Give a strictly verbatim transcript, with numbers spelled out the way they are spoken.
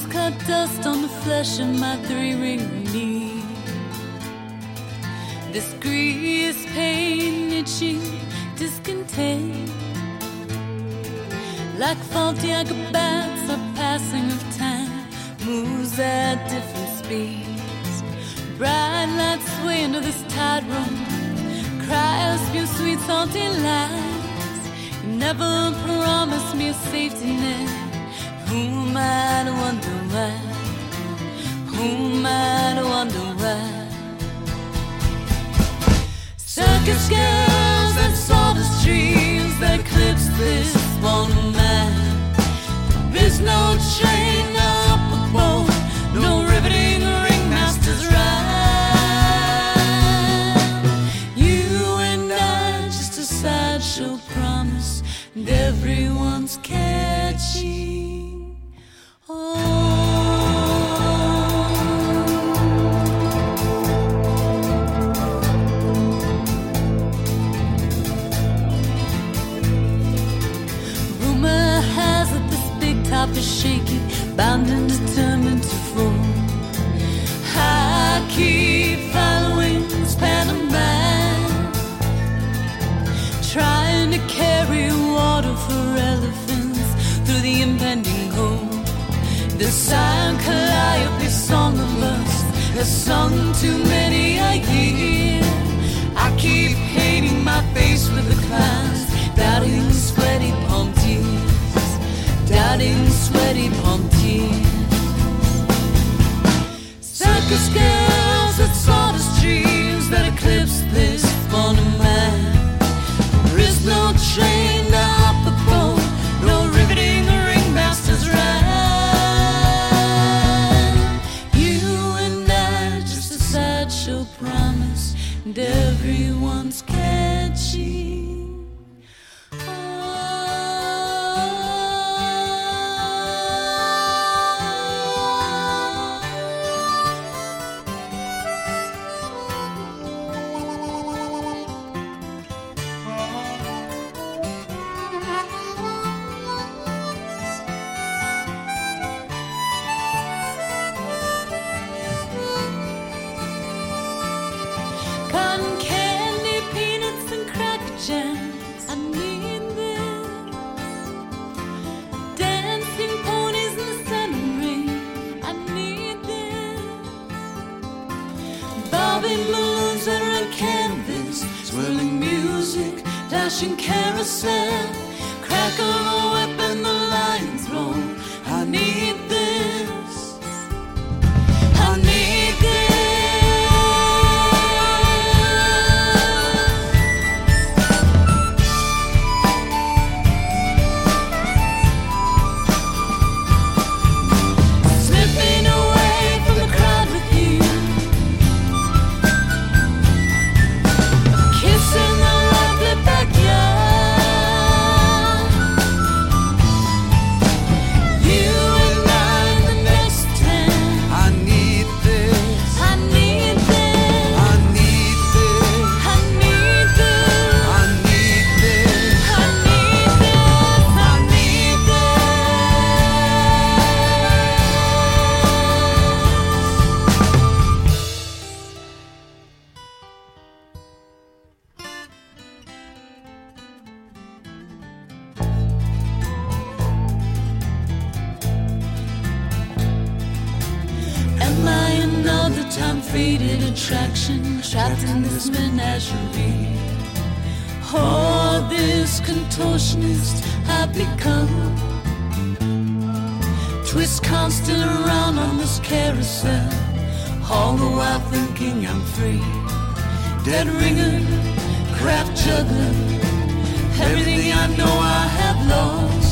fingers cut dust on the flesh of my three-ring knee. This grease, pain, itching, discontent, like faulty acrobats, a passing of time moves at different speeds. Bright lights sway into this tightrope, cries spew sweet salty lies. You never promised me a safety net. Who might wonder why? Who might wonder why? Circus girls that saw the streams that eclipse this one man. There is no chain up a boat, no riveting ringmaster's ride. You and I, just a sideshow promise, and everyone's catching on. Top is shaky, bound and determined to fall. I keep following this pantomime, trying to carry water for elephants through the impending cold. The silent calliope song of lust has sung too many a year. I keep painting my face with the clouds, doubting sweaty palm tears, doubting sweaty palm tears. Circus girls that saw the streams that eclipse this one of mine. There is no train to hop the boat, no riveting ringmaster's ride. You and I, just a sideshow promise, and everyone's catching. Cotton candy, peanuts and cracker jams, I need this. Dancing ponies in the center ring, I need this. Bobbing balloons that are on canvas, swirling music, dashing carousel, crackle of a whip and the lion's roar. I need this, I need this. Time-faded attraction, trapped in this menagerie. Oh, this contortionist I've become. Twist constant around on this carousel, all the while thinking I'm free. Dead ringer, craft juggler, everything I know I have lost.